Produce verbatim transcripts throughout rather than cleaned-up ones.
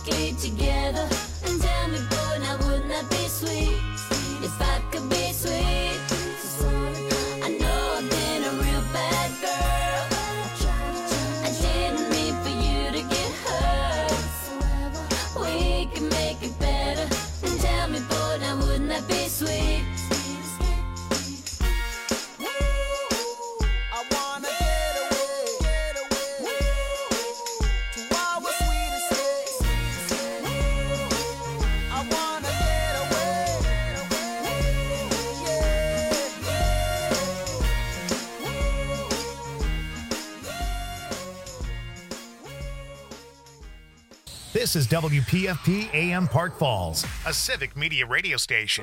get together and tell me, boy, now wouldn't that be sweet? If I could be sweet. I know I've been a real bad girl. I didn't mean for you to get hurt. We can make it better and tell me, boy, now wouldn't that be sweet? This is W P F P A M Park Falls, a civic media radio station.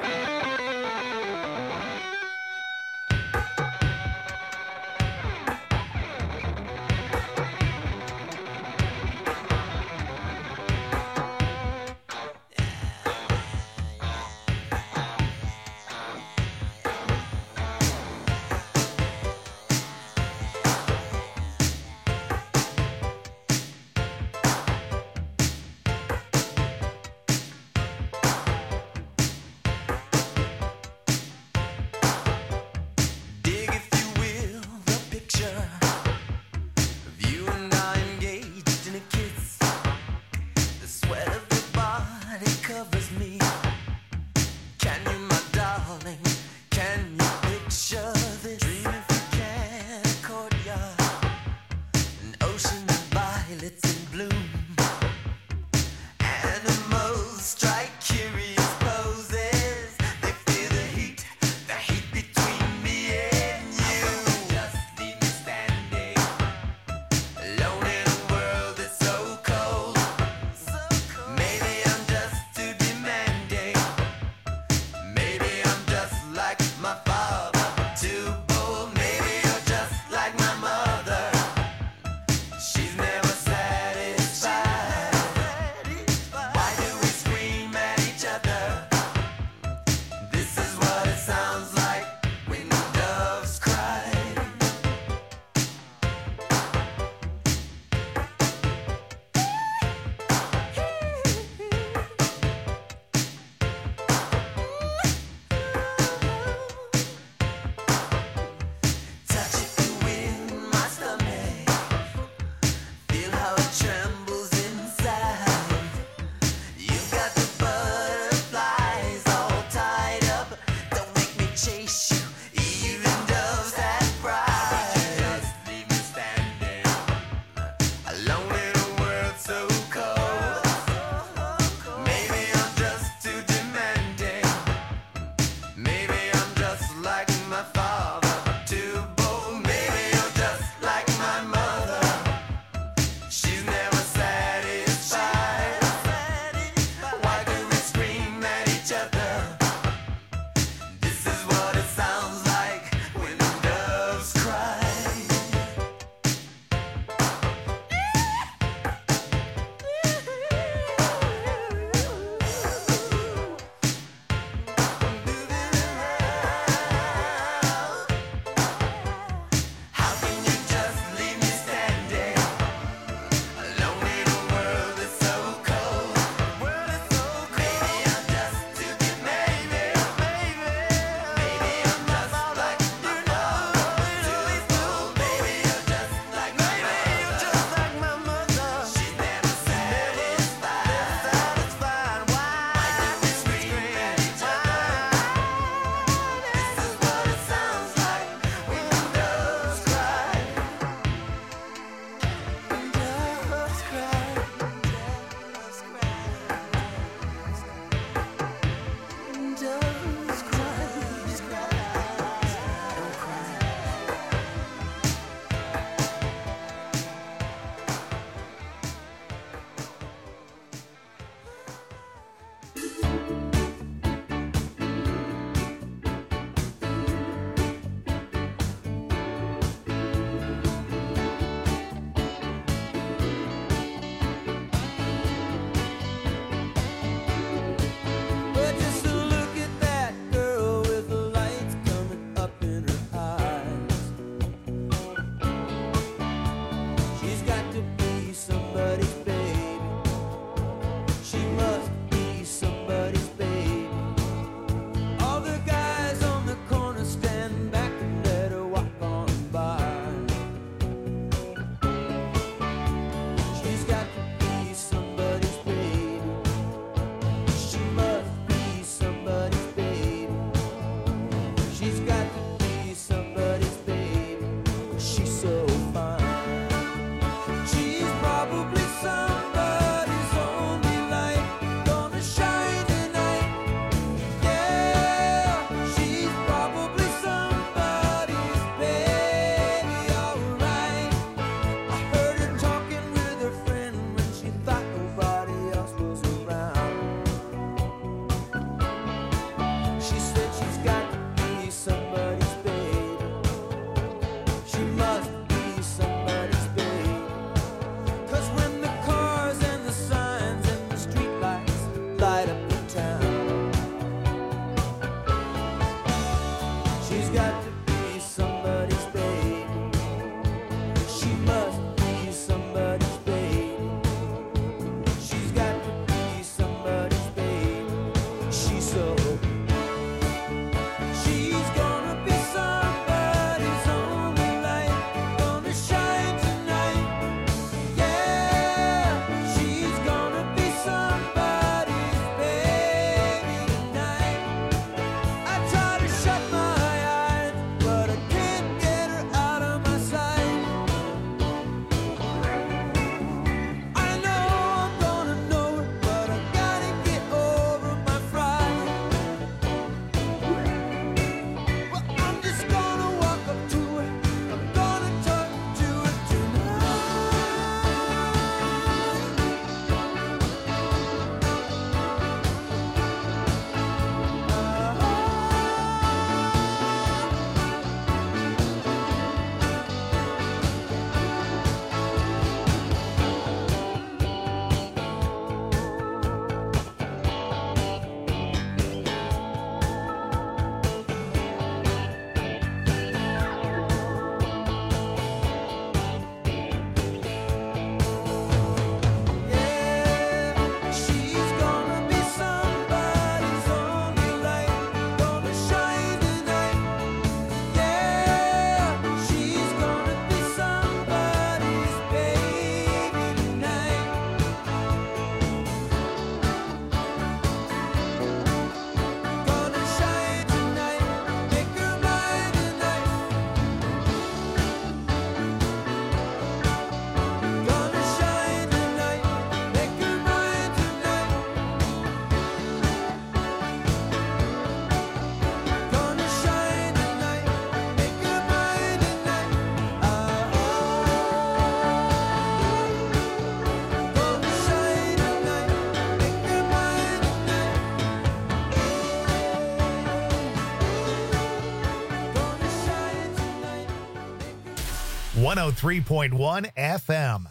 one oh three point one F M.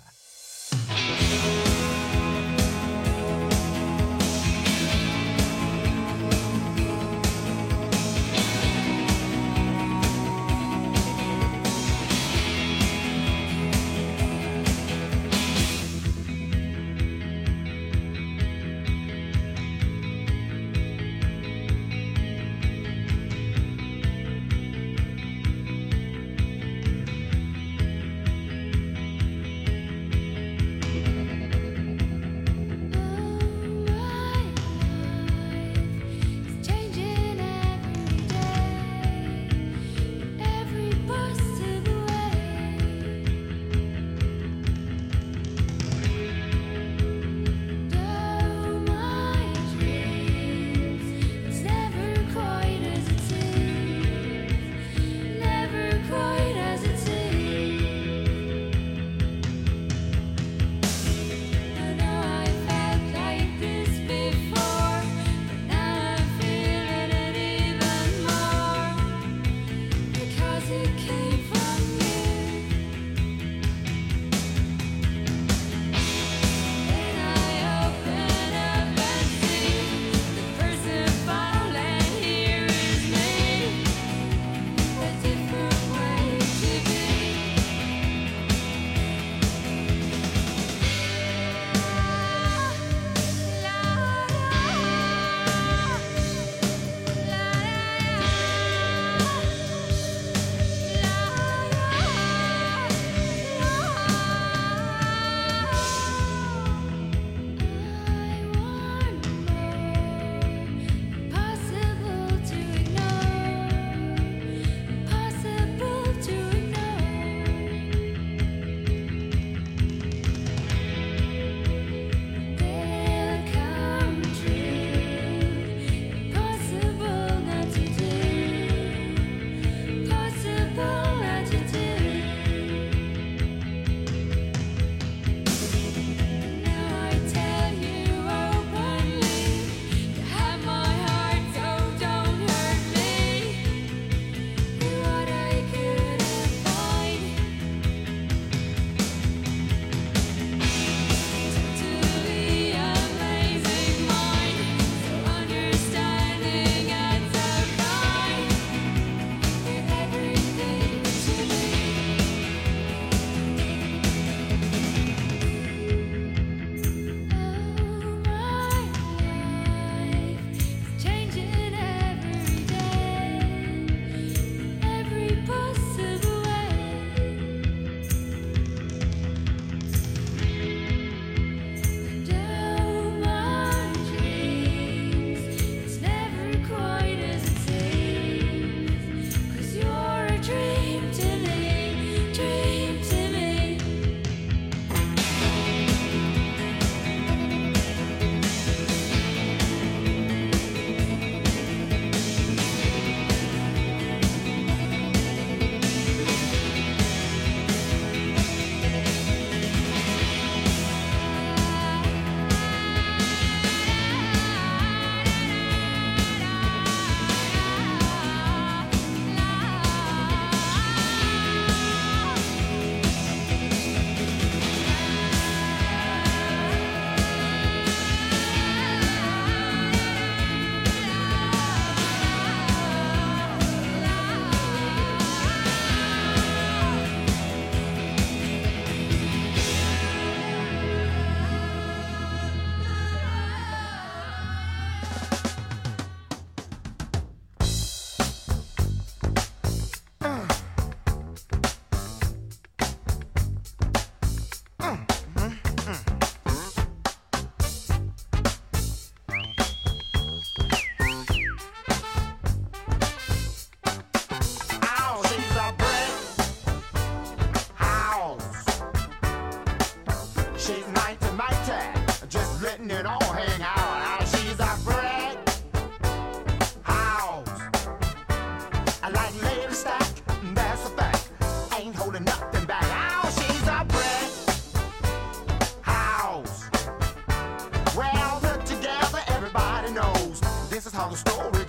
how the story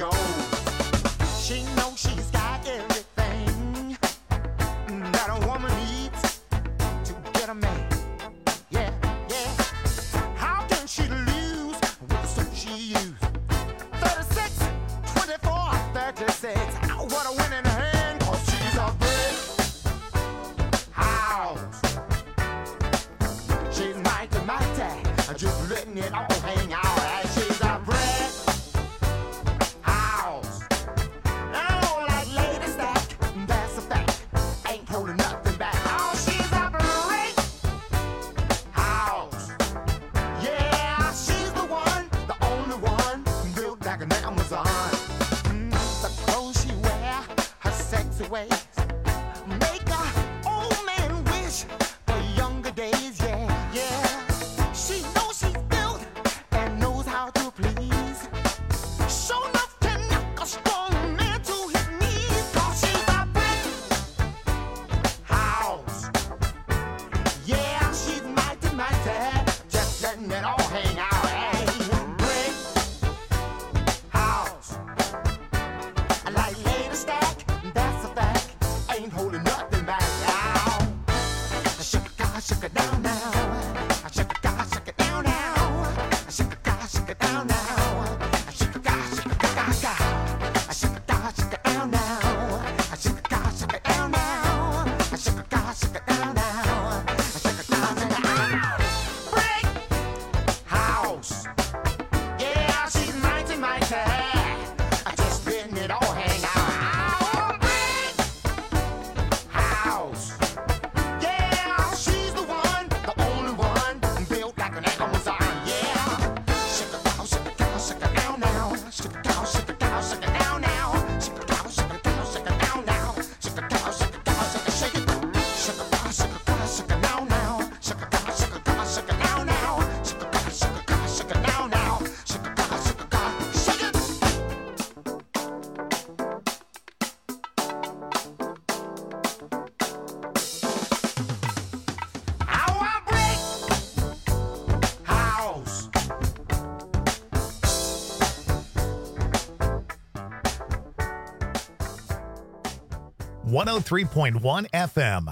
goes. She knows she's got everything that a woman needs. letting it all hang out. And she's a brick house. Oh, like lady stack, that's a fact. Ain't holding nothing back. Oh, she's a brick house. Yeah, she's the one, the only one, built like an Amazon. Mm, the clothes she wear, her sexy ways, make a old man wish for younger days. Yeah, yeah. She knows she's built and knows how to please. Show enough to knock a strong man to his knees. 'Cause she's a brick house. Yeah, she's mighty, mighty, just letting it all hang out. Hey, brick house. I like lady stack, that's a fact. Ain't holding nothing back. Now, shake it, God, shake it down now. Shake it, God, shake it down now. Shake it, God, shake it down now. Shake it, God, shake it, God, God. Shake it, God, shake it down now. Shake it, God, shake it down now. Shake it, God, shake it down now. Shake it, God, shake it down. Brick house. Yeah, she's mighty, mighty. Just letting it all hang out. Brick house. Yeah, she's the one, the only one, built like an Amazon. Yeah. Shake it down, shake it down, shake it down now. Shake it down, shake it down, shake it down now. Shake it down, shake it down, shake it down now. Shake it down, shake it down, shake it, shake it. Shake it down, shake it down, shake it down now. Shake it down, shake it down, shake it down now. Shake it down, shake it down, shake it down now. Shake it down, shake it down, shake it. Our brick house. one oh three point one F M.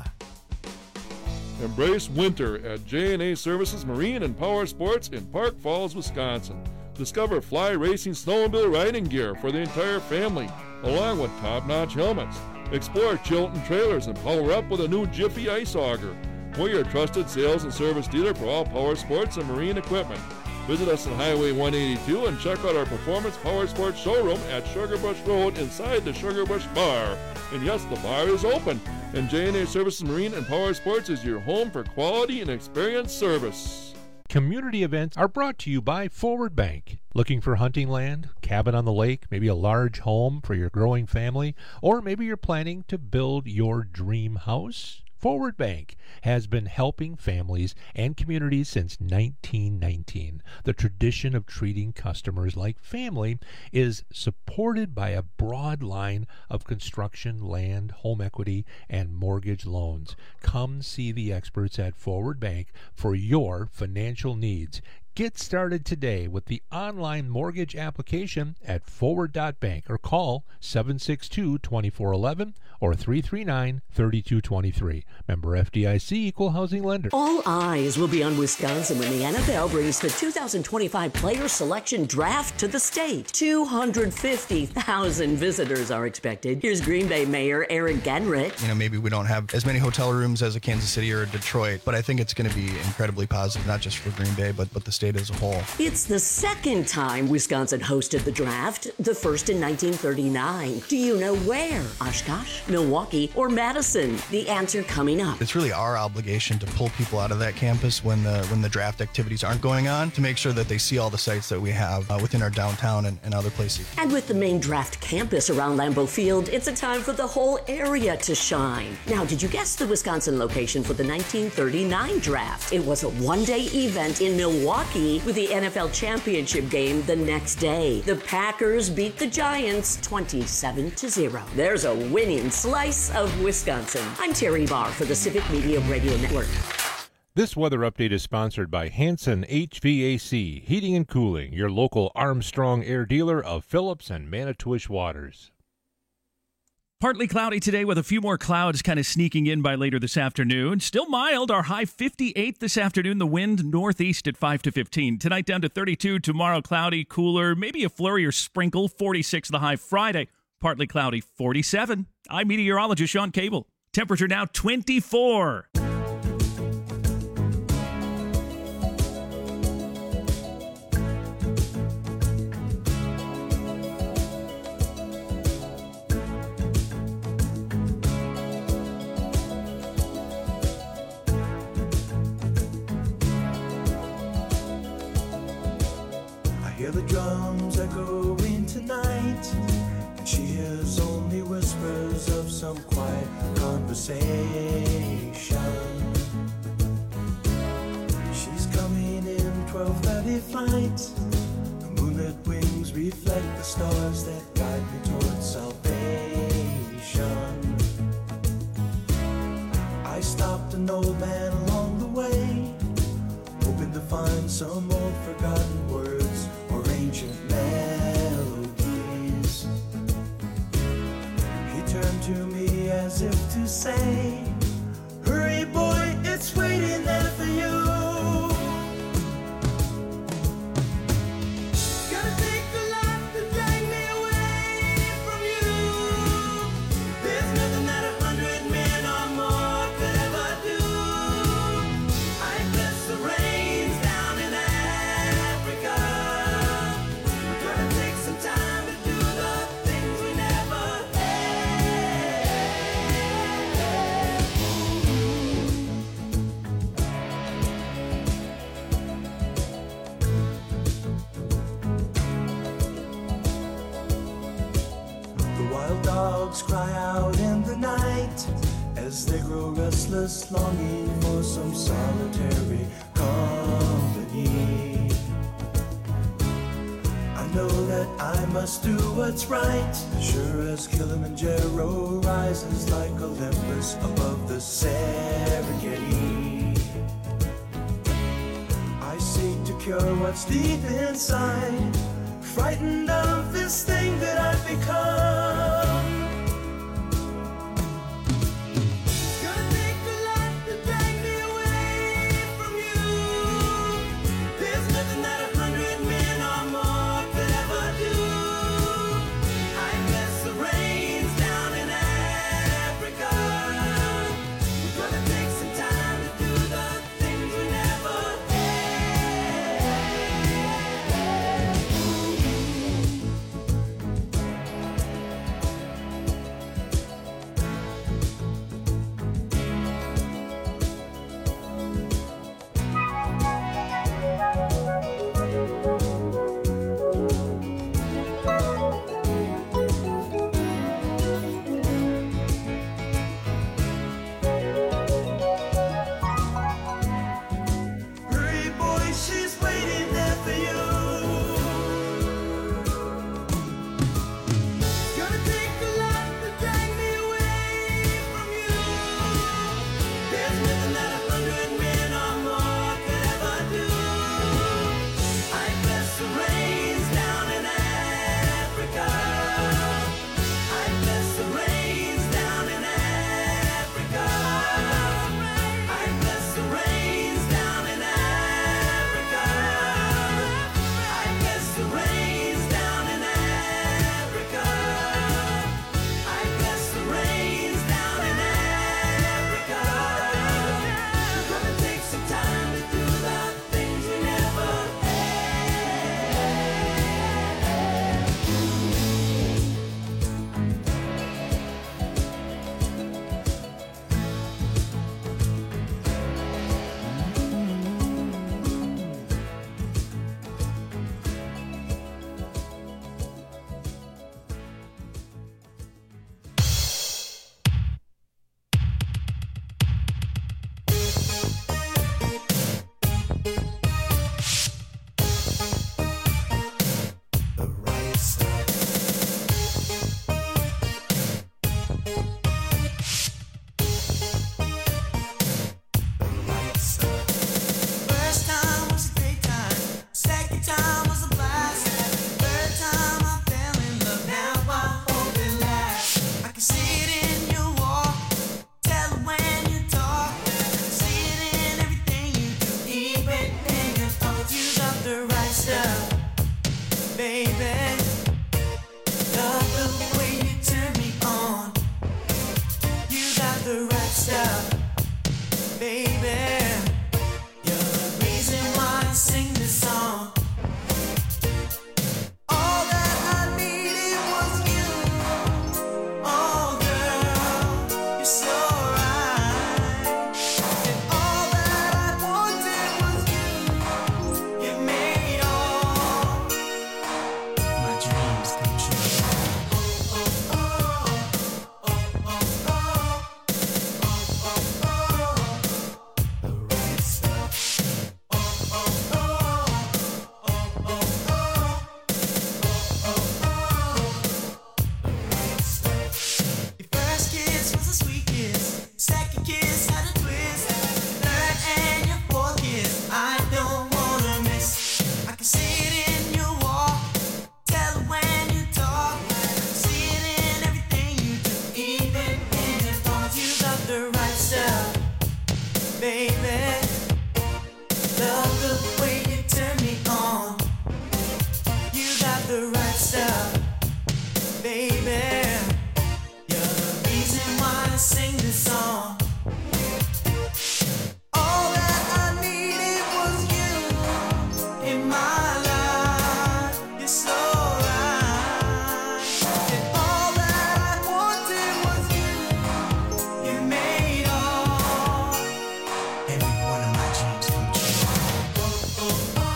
Embrace winter at J and A Services Marine and Power Sports in Park Falls, Wisconsin. Discover fly racing snowmobile riding gear for the entire family, along with top-notch helmets. Explore Chilton trailers and power up with a new Jiffy ice auger. We're your trusted sales and service dealer for all power sports and marine equipment. Visit us on Highway one eighty-two and check out our Performance Power Sports showroom at Sugarbush Road inside the Sugarbush Bar. And yes, the bar is open. And J and A Services Marine and Power Sports is your home for quality and experienced service. Community events are brought to you by Forward Bank. Looking for hunting land, cabin on the lake, maybe a large home for your growing family, or maybe you're planning to build your dream house? Forward Bank has been helping families and communities since nineteen nineteen. The tradition of treating customers like family is supported by a broad line of construction, land, home equity, and mortgage loans. Come see the experts at Forward Bank for your financial needs. Get started today with the online mortgage application at forward dot bank or call seven six two, two four one one or three three nine, three two two three. Member F D I C, Equal Housing Lender. All eyes will be on Wisconsin when the N F L brings the two thousand twenty-five Player Selection Draft to the state. two hundred fifty thousand visitors are expected. Here's Green Bay Mayor Eric Genrich. You know, maybe we don't have as many hotel rooms as a Kansas City or a Detroit, but I think it's going to be incredibly positive, not just for Green Bay, but, but the state as a whole. It's the second time Wisconsin hosted the draft, the first in nineteen thirty-nine. Do you know where? Oshkosh, Milwaukee, or Madison? The answer coming up. It's really our obligation to pull people out of that campus when the when the draft activities aren't going on, to make sure that they see all the sites that we have uh, within our downtown and, and other places. And with the main draft campus around Lambeau Field, it's a time for the whole area to shine. Now, did you guess the Wisconsin location for the nineteen thirty-nine draft? It was a one-day event in Milwaukee with the N F L championship game the next day. The Packers beat the Giants twenty-seven to zero. There's a winning slice of Wisconsin. I'm Terry Barr for the Civic Media Radio Network. This weather update is sponsored by Hanson H V A C, Heating and Cooling, your local Armstrong Air dealer of Phillips and Manitowish Waters. Partly cloudy today with a few more clouds kind of sneaking in by later this afternoon. Still mild, our high fifty-eight this afternoon, the wind northeast at five to fifteen. Tonight down to thirty-two, tomorrow cloudy, cooler, maybe a flurry or sprinkle, forty-six the high Friday. Partly cloudy, forty-seven. I'm meteorologist Sean Cable. Temperature now twenty-four. hear the drums echoing tonight, and she hears only whispers of some quiet conversation. She's coming in twelve thirty flight. The moonlit wings reflect the stars that guide me towards salvation. I stopped an old man along the way, hoping to find some old forgotten words or ancient melodies. He turned to me as if to say, hurry boy, it's waiting there for you. Gonna take a lot to drag me away from you. There's nothing that a hundred men or more could ever do. I bless the rains down in Africa. We're gonna take some time to do the things we never The wild dogs cry out in the night as they grow restless, longing for some solitary company. I know that I must do what's right, sure as Kilimanjaro rises like Olympus above the Serengeti. I seek to cure what's deep inside, frightened of this thing that I've become. Gonna take a lot to drag me away from you. There's nothing that a hundred men or more could ever do. I bless the rains down in Africa. We're gonna take some time to do the things we never Hurry, boy, she's waiting there for you. Gonna take a lot to drag me away from you. There's nothing that a hundred men or more could ever do. I bless the rains down in Africa. I bless the rains down in Africa. I bless the rains down in Africa. I bless the rains down in Africa. I bless the rains down in Africa. We're gonna take some time to do the things we never The right stuff. The right stuff. First time was a great time. Second time was a blast. Third time I fell in love. Now I hope it lasts. I can see it in your walk. Tell it when you talk. See it in everything you do. Even in your thoughts. You got the right stuff, baby. Love the way you turn me on. You got the right stuff, baby. You're the reason why I sing this song. All that I needed was you. Oh, girl, you're so right. And all that I wanted was you. You made all baby. You're the reason why I sing this song. All that I needed was you in my life. You're so right. And all that I wanted was you. You made all every one of my dreams come true.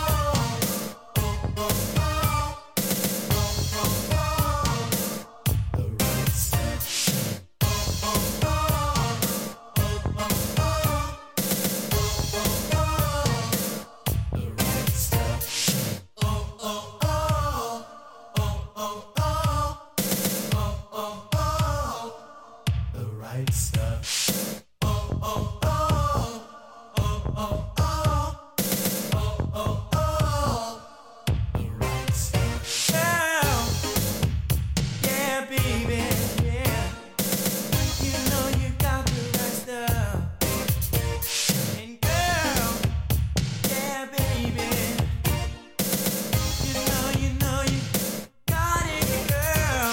The right stuff. Oh, oh, oh. Oh, oh, oh. Oh, oh, oh. The right stuff. Girl. Yeah, baby. Yeah. You know you got the right stuff. And girl. Yeah, baby. You know, you know you got it, girl.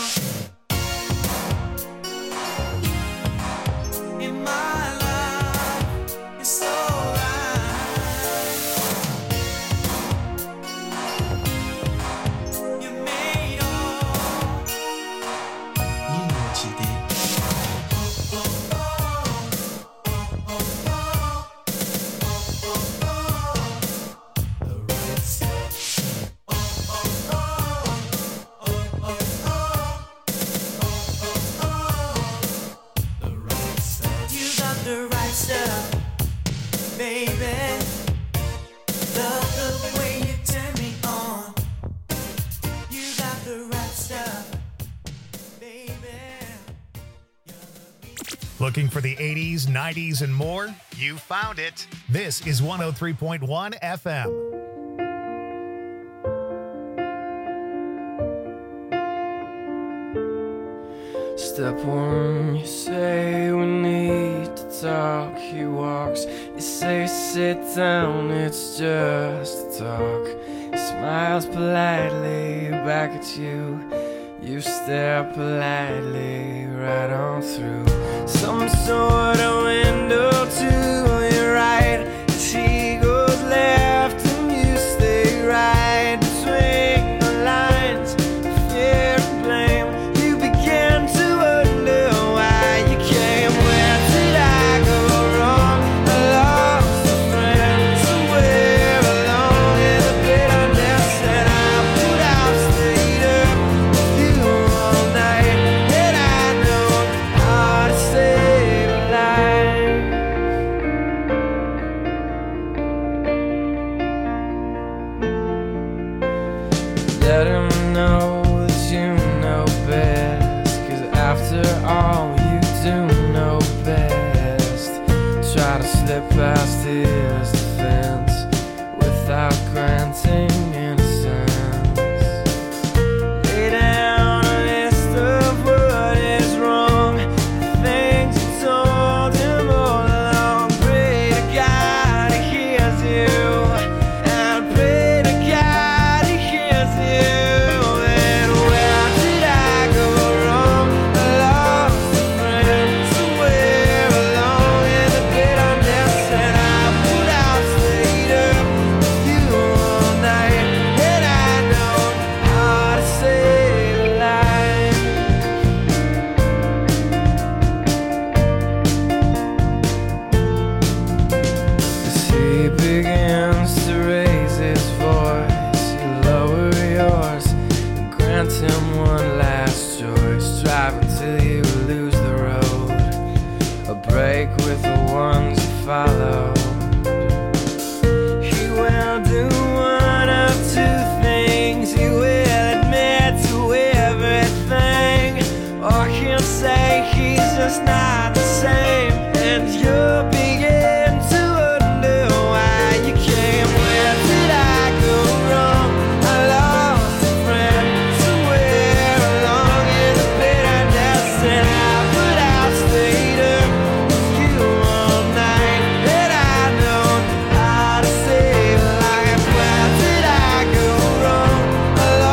In my life, you're so right. You made all. You know what you did. Oh, oh, oh. Oh, oh, oh. The right stuff. Oh, oh, oh. Oh, oh, oh. Oh, oh, oh. The right stuff. You got the right stuff, baby. Love the way you turn me on. You got the right stuff, baby. Looking for the eighties, nineties, and more? You found it. This is one oh three point one F M. Step one, you say we need to talk. He walks, you say sit down, it's just a talk. He smiles politely back at you. You stare politely right on through some sort of window to your right. As he goes left and you stay right between the lines of fear and blame. You begin to wonder why you came. Where did I go wrong? I lost a friend somewhere along in the bitterness, and I put out stayed up with you all night. And I know how to save a life. Let him know that you know best, 'cause after all you do know best. Try to slip past his defense without granting innocence. Lay down a list of what is wrong, the things you told him all along. Pray to God he hears you, and pray to God he hears you. And where did I go wrong? I lost a friend somewhere along in the bitterness, and I put out stayed up with you all night. And I know how to save a life. As he begins to raise his voice, you lower yours and grant him one last choice. Drive until you lose the road, a break with the ones you follow. He will do one of two things. He will admit to everything, or he'll say he's just not the same. And you'll begin to wonder why you came. Where did I go wrong? I lost a friend somewhere along in the bitterness, and I put out stayed up with you all night. And I know how to save a life. Where did I go wrong? I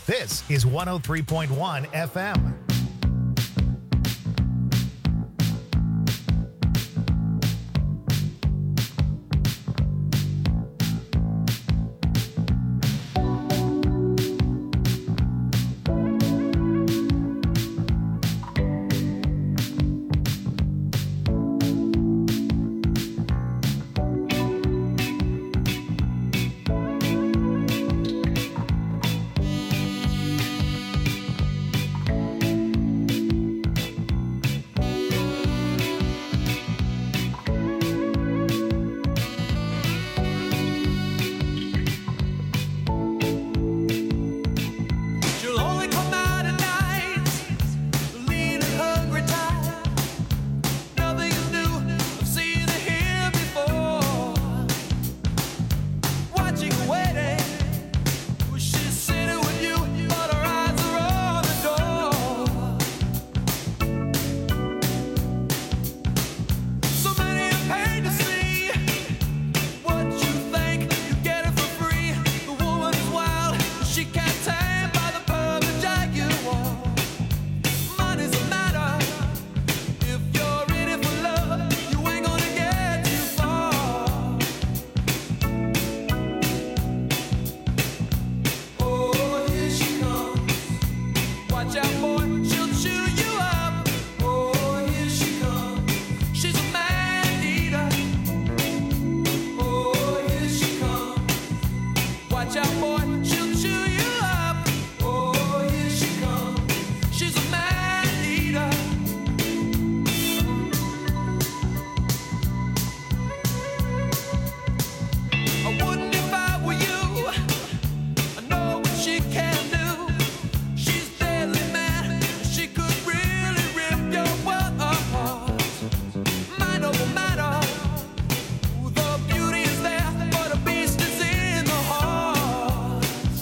This is one oh three point one F M. She'll only come out at night, lean and hungry, tired. Nothing is new. I've seen her here before. Watching, waiting. She's sitting with you, but her eyes are on the door. So many are paid to see what you think. You get it for free. The woman is wild. She can't tame by the perfect jaguar. Money's a matter. If you're in it for love, you ain't gonna get too far. Oh, here she comes. Watch out, boy, she'll chew you up. Oh, here she comes. She's a man eater. Oh, here she comes. Watch out, boy, she'll chew you up. Oh, here she comes. She's a man eater. I wouldn't if I were you. I know what she can do. She's deadly mad. She could really rip your world apart. Mind over matter. The beauty is there, but the beast is in the heart.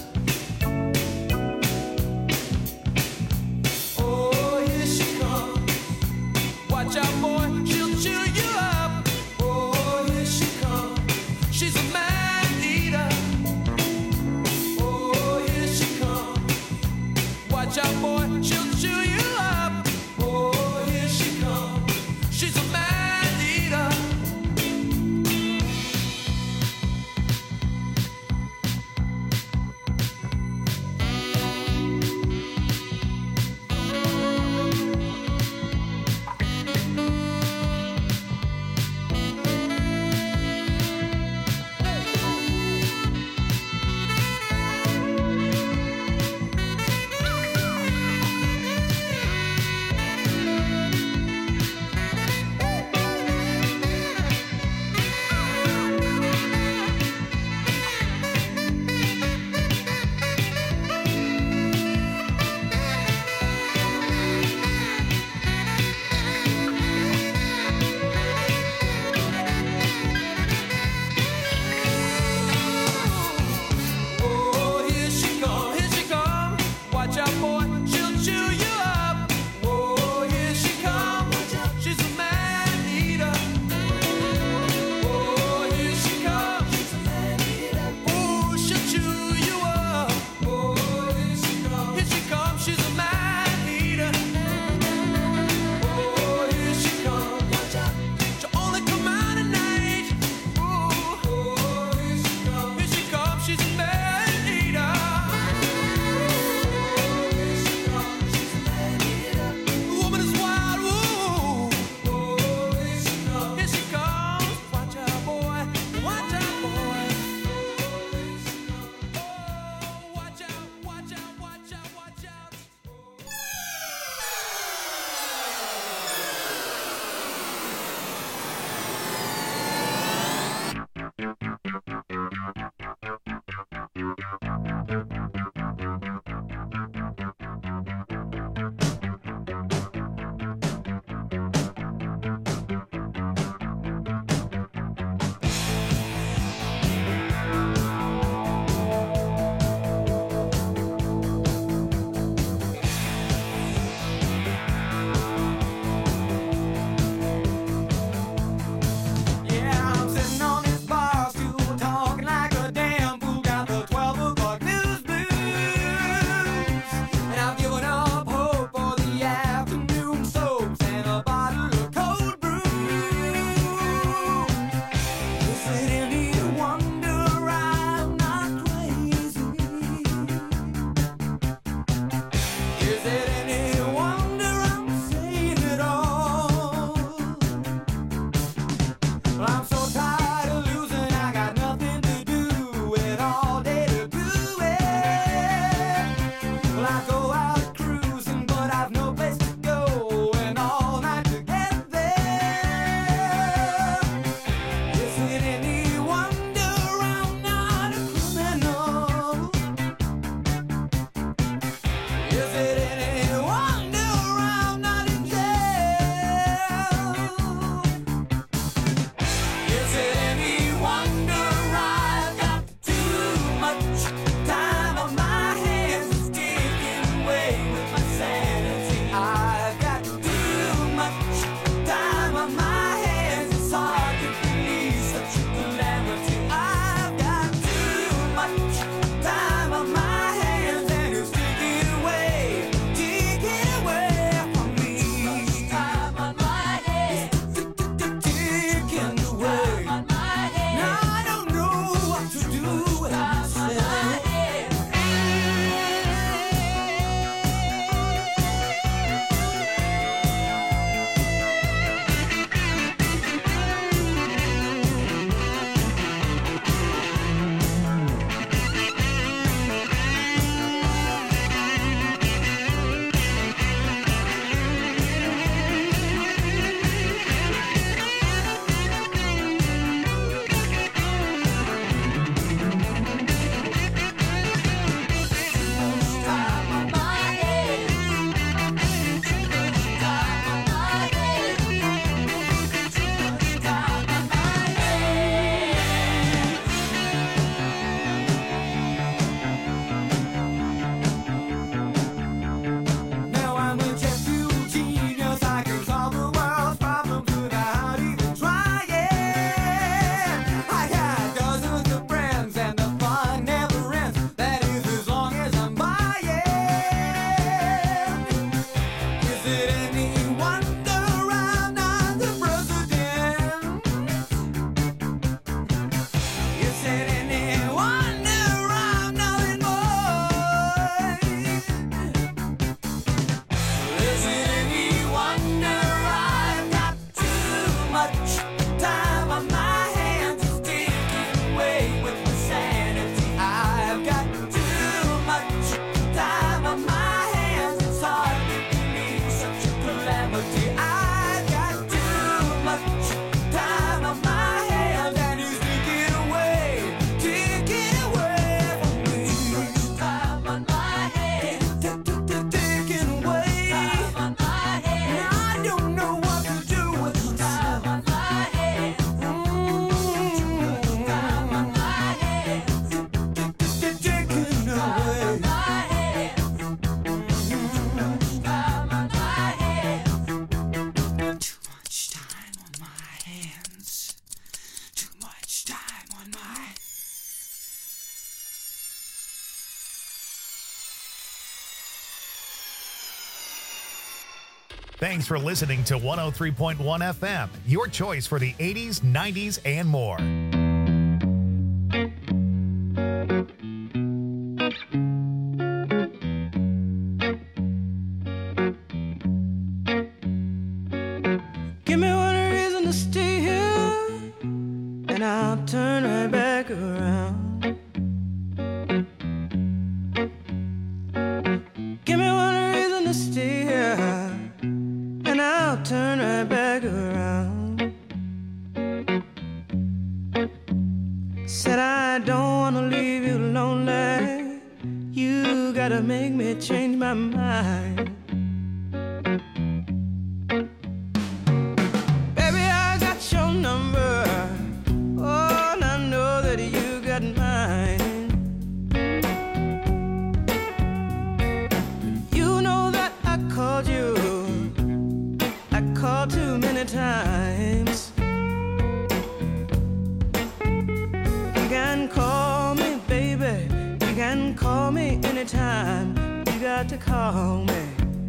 Thanks for listening to one oh three point one F M, your choice for the eighties, nineties, and more. Give me one reason to stay here, and I'll turn right back around. Give me one reason to stay here, and I'll turn right back around. Said I don't wanna leave you lonely. You gotta make me change my mind. Baby, I got your number. Oh, and I know that you got mine. You know that I called you. I called too many times. You can call me, baby. You can call me anytime. You got to call me.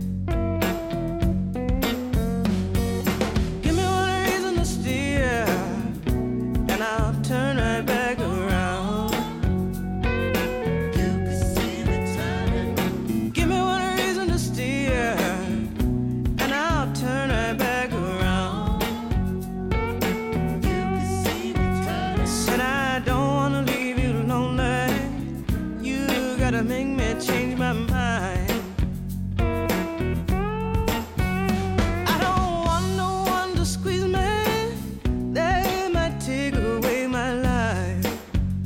Give me one reason to stay here, and I'll turn right back around. You can see me turning. Give me one reason to stay here, and I'll turn right back around. You can see me turning. Said I don't wanna leave you lonely. You gotta make me change my mind. I don't want no one to squeeze me. They might take away my life.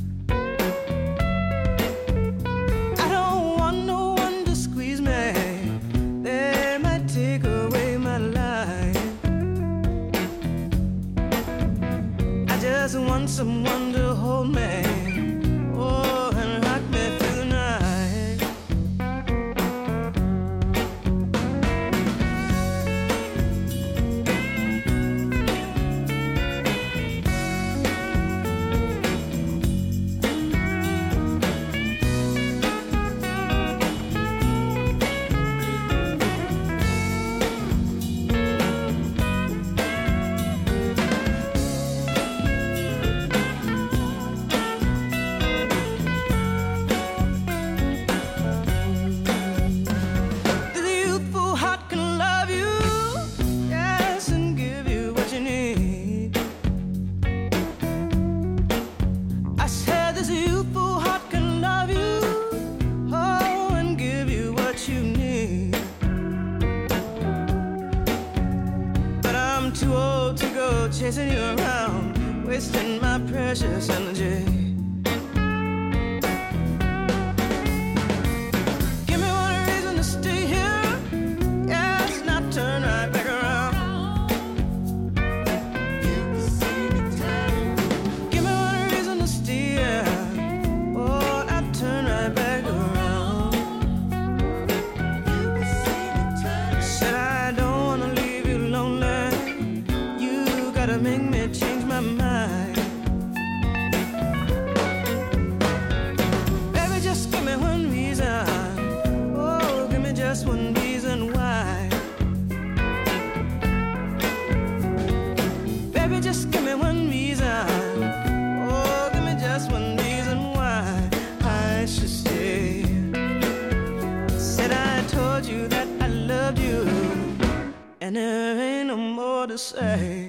I don't want no one to squeeze me. They might take away my life. I just want someone to hold me. Oh, and rock me through the night. The youthful heart can love you, yes, and give you what you need. I said this youthful heart can love you, oh, and give you what you need. But I'm too old to go chasing you around, wasting my precious energy. Give me one reason to stay here, yes, and I'll turn right back around. You can see me turning. Give me one reason to stay here, oh, and I'll turn right back around. You can see me turning. Said I don't wanna leave you lonely. You gotta make me change my mind. Baby, just give me one reason. Oh, give me just one reason why. Baby, just give me one reason. Oh, give me just one reason why I should stay. Said I told you that I loved you, and there ain't no more to say.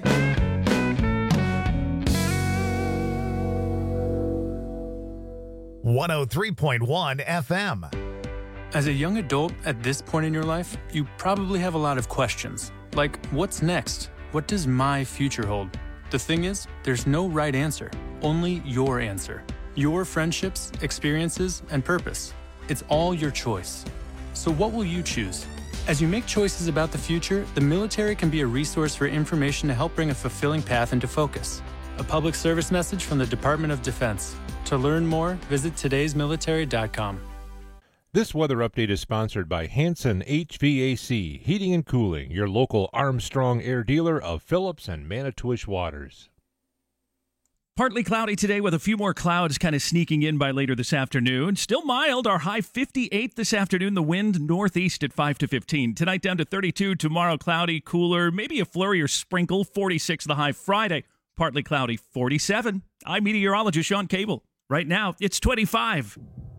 one oh three point one F M. As a young adult at this point in your life, you probably have a lot of questions. Like, what's next? What does my future hold? The thing is, there's no right answer, only your answer. Your friendships, experiences, and purpose. It's all your choice. So what will you choose? As you make choices about the future, the military can be a resource for information to help bring a fulfilling path into focus. A public service message from the Department of Defense. To learn more, visit todays military dot com. This weather update is sponsored by Hanson H V A C, Heating and Cooling, your local Armstrong Air dealer of Phillips and Manitowish Waters. Partly cloudy today with a few more clouds kind of sneaking in by later this afternoon. Still mild. Our high fifty-eight this afternoon. The wind northeast at five to fifteen. Tonight down to thirty-two. Tomorrow cloudy, cooler. Maybe a flurry or sprinkle. forty-six the high Friday. Partly cloudy, forty-seven. I'm meteorologist Sean Cable. Right now, it's twenty-five.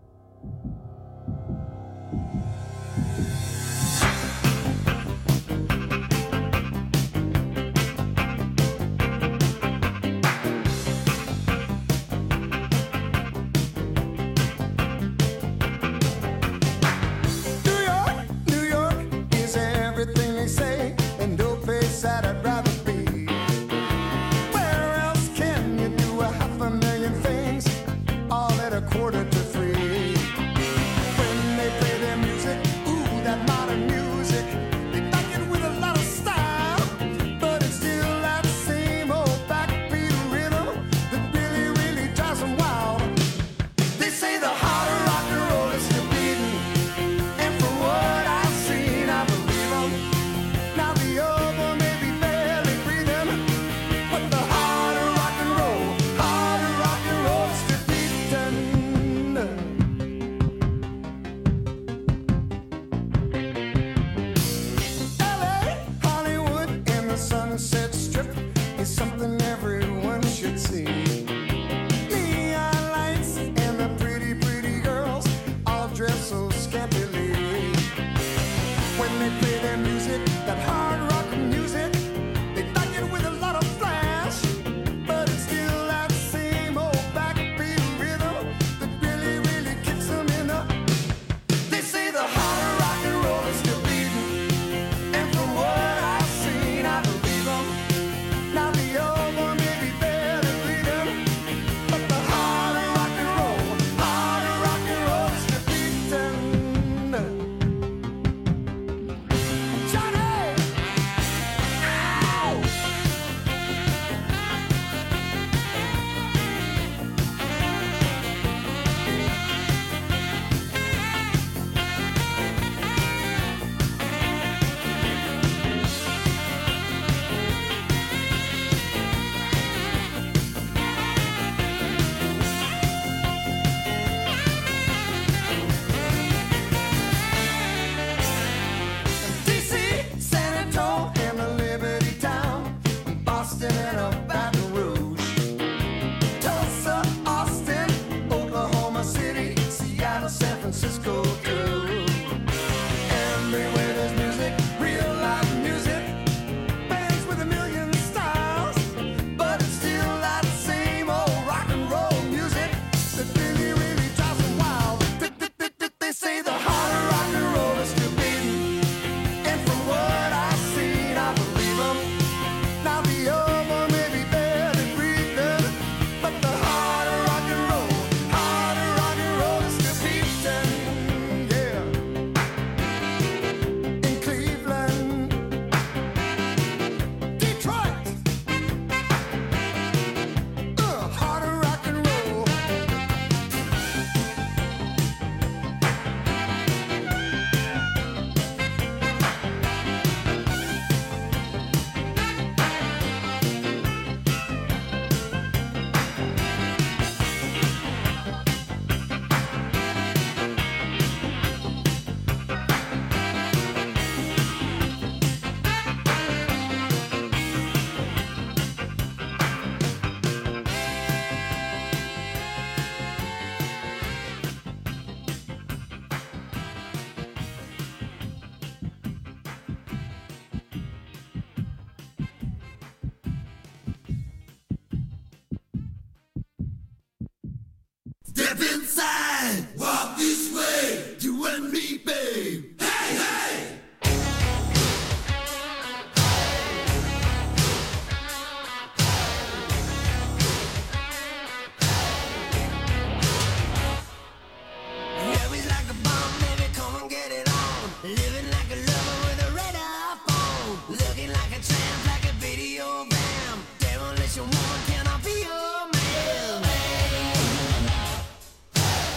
Step inside, walk this way, you and me, babe. Hey, hey! Yeah, we like a bomb, baby, come and get it on. Living like a lover with a radar phone. Looking like a tramp, like a video bam. Demolition woman, can I be your man?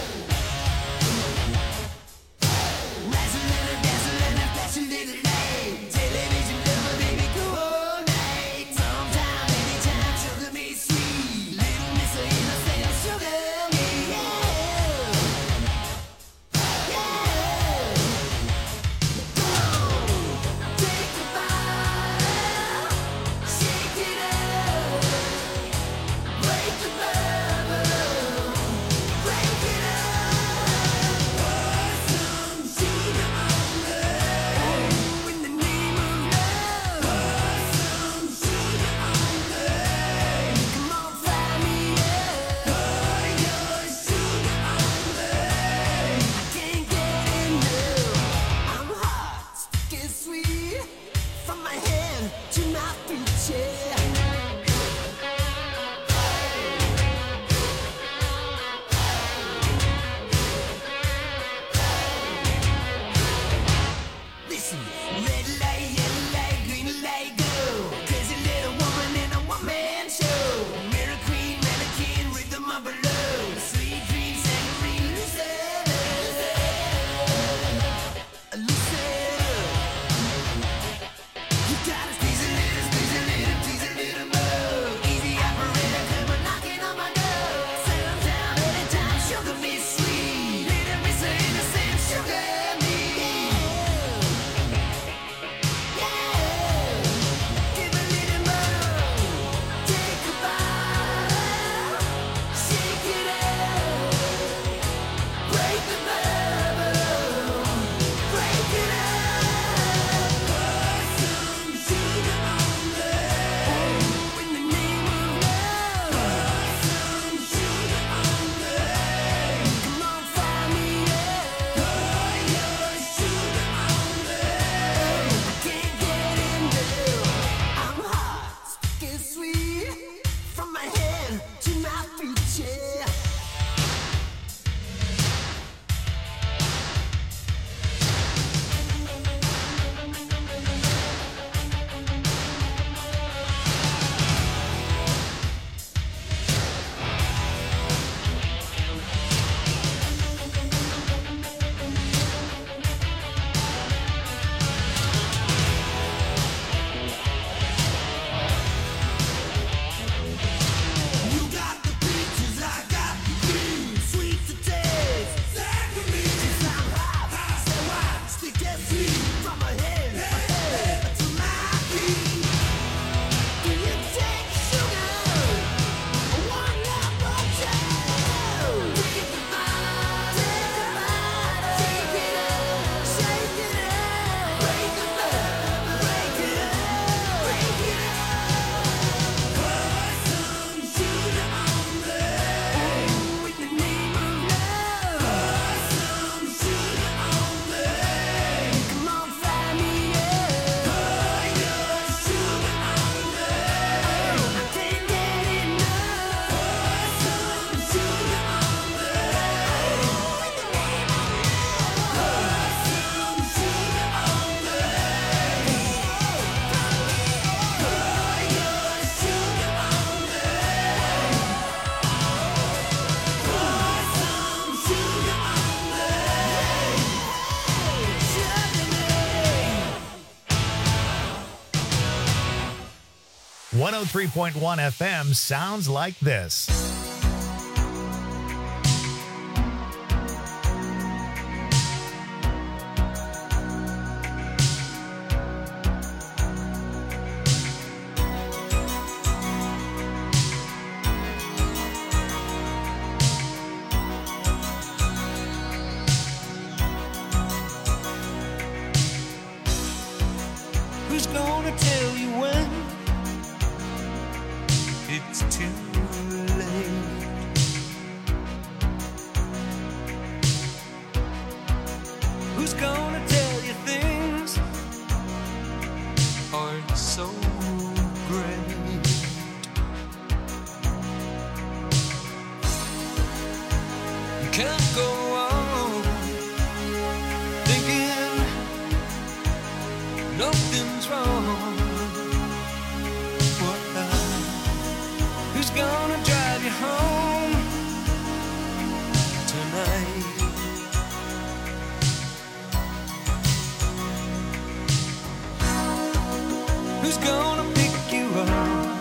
one oh three point one F M sounds like this. Who's gonna tell you when it's too late? Who's gonna tell you things aren't so great? You can't go on thinking nothing's wrong. What the? Who's gonna drive you home tonight? Who's gonna